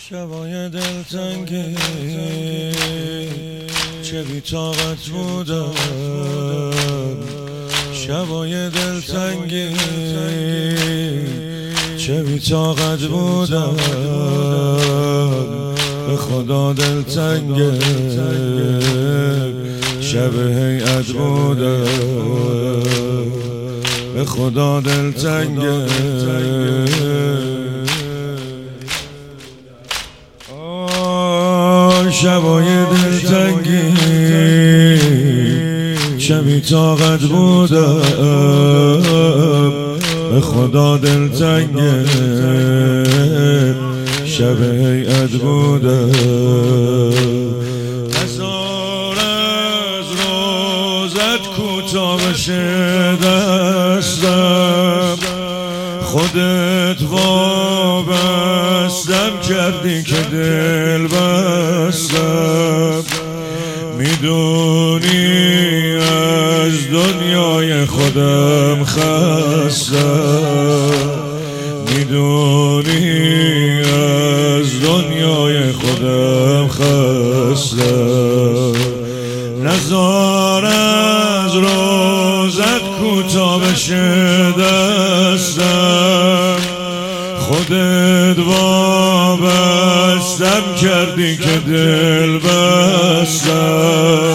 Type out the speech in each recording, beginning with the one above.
شبای دلتنگی چه بی طاقت بودم، شبای دلتنگی چه بی طاقت بودم، به خدا دلتنگه شب هیئت بودم، به خدا دلتنگه شبای دلتنگی چه بی طاقت بودم، به خدا دلتنگه شب هیئت بودم. هزار از روزت کوتاه بشه دستم، خودت وابستم کردی که دل بستم، میدونی از دنیای خودم خستم، میدونی از دنیای خودم خستم. نزار از روزت کوتاه بشه دستم، خودت وابستم کردی که دل بستم،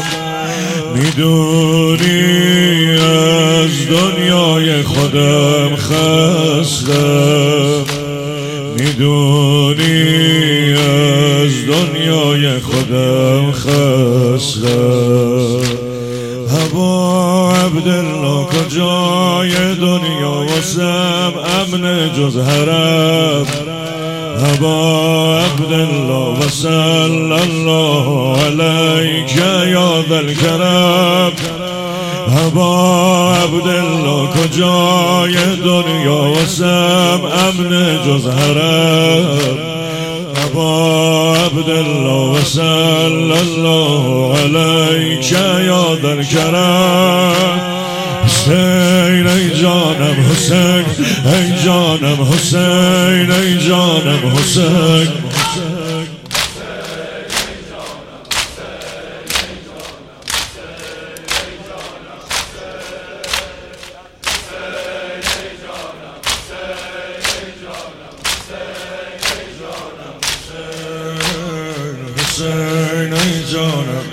میدونی از دنیای خودم خستم، میدونی از دنیای خودم خستم. هوا عبدالله کجای دنیا واسم امن جز حرم، هوا عبدالله و صلی الله علیک یا ذا الکرم، هوا عبدالله کجای دنیا واسم امن جز حرم، هوا عبدالله و صلی الله علیک یا ذا الکرم. حسین ای جانم حسین، ای جانم حسین، ای جانم حسین، حسین ای جانم،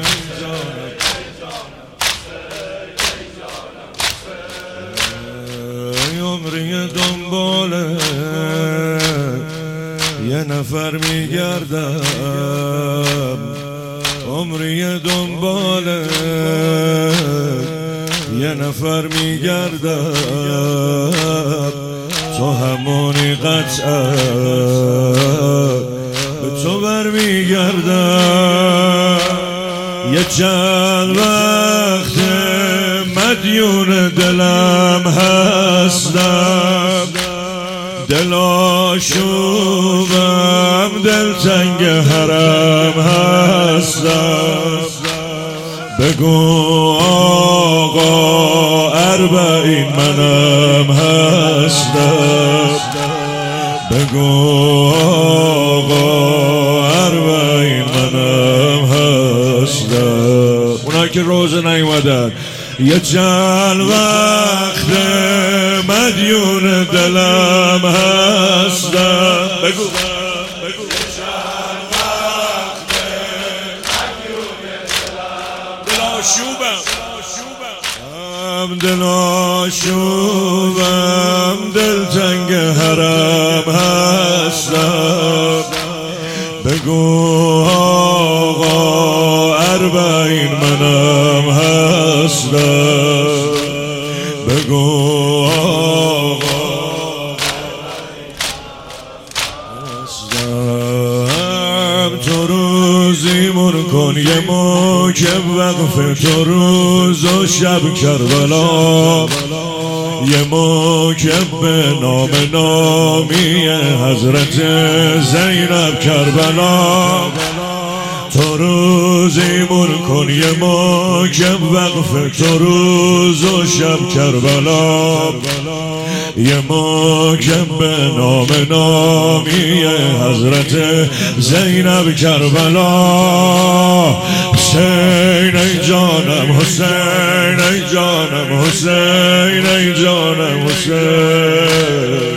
عمری دنباله یه نفر میگردم، عمری دنباله یه نفر میگردم، تو همونی قطعا به تو برمیگردم. یه چند وقت مدیون دلم هستم، دلاشوبم دلتنگ حرم هستم، بگو آقا اربعین منم هستم، بگو آقا اربعین منم هستم. اونایی که روزه نیومدن یه چند وقت مدیون دلم هستم، بگو بگو چند وقت مدیون دلم، دلاشوبم دلتنگ حرم هستم، بگو آقا اربعین منم هستم، بگو آقا هستم. تو روزیمون کن یه موکب وقف تو روز و شب کربلا، یه موکب به نام نامی حضرت زینب کربلا، تو روزیمون کن یه موکب وقف تو روز و شب کربلا یه موکب به نام نامی حضرت زینب کربلا حسین ای جانم حسین ای جانم حسین ای جانم حسین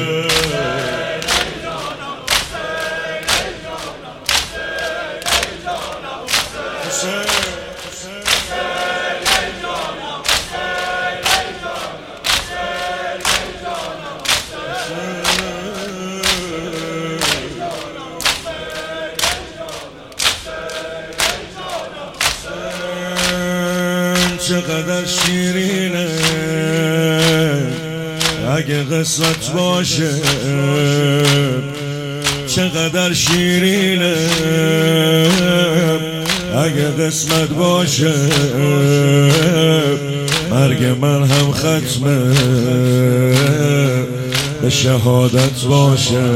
چقدر شیرینه اگه قصت باشه چقدر شیرینه اگه قسمت باشه مرگ من هم ختمه به شهادت باشه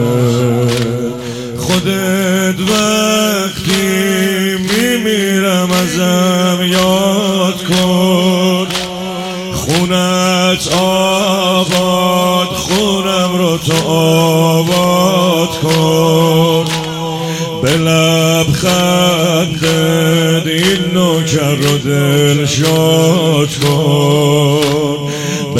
خودت وقتی میمیرم ازم یاد کن خونت آباد خونم رو تو آباد کن به لبخندت این نوکر رو دل شاد کن به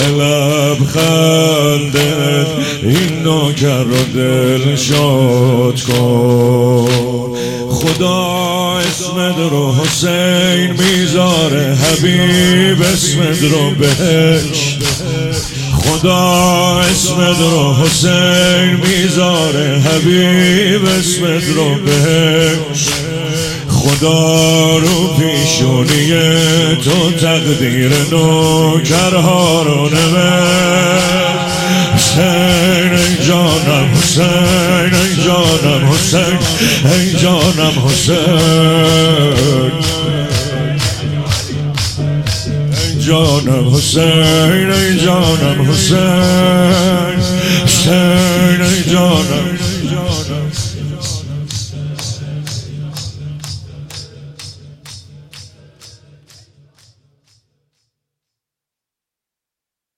لبخندت این نوکر رو دل شاد کن خدا اسمت رو حسین میذاره حبیب اسمت رو بهشت خدا اسمت رو حسین میذاره حبیب اسمت رو بهشت خدا رو پیشونی تو تقدیر نوکرها رو نوشت حسین ای جانم حسین ای جانم حسین ای جانم حسین ای جانم حسین ای جانم حسین حسین ای جانم